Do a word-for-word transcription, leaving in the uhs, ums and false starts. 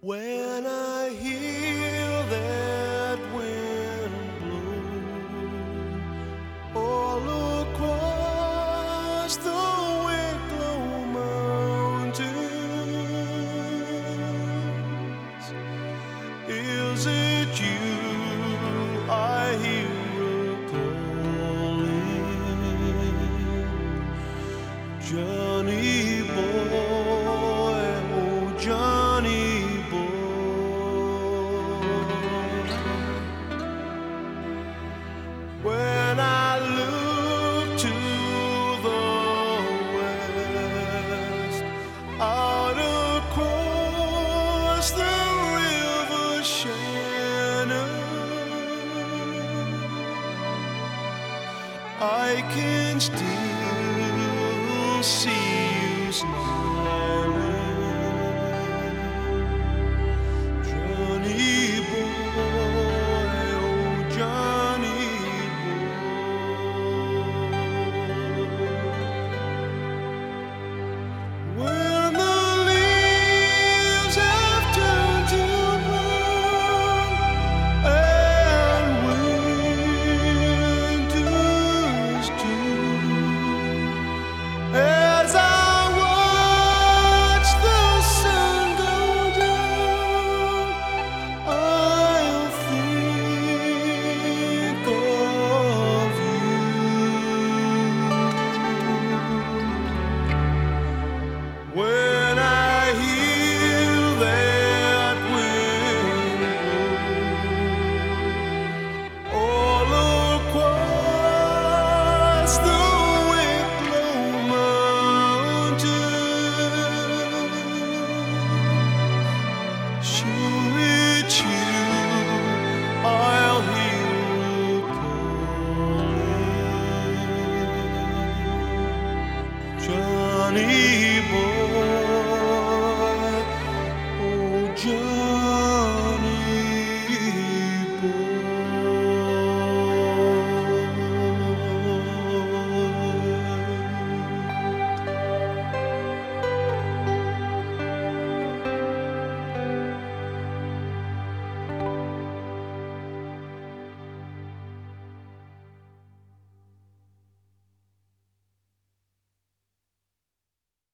When I hear that wind blow all across the Wicklow Mountains, is it you I hear a calling? Johnny boy, oh Johnny boy. When I look to the west, out across the river Shannon, I can still see you smiling. Johnny boy, oh Johnny boy. When the leaves have turned to brown and winter's too, as I watch the sun go down, I'll think of you. When I hear that wind blow all across the Wicklow Mountains, sure it's you I'll hear calling. Johnny boy.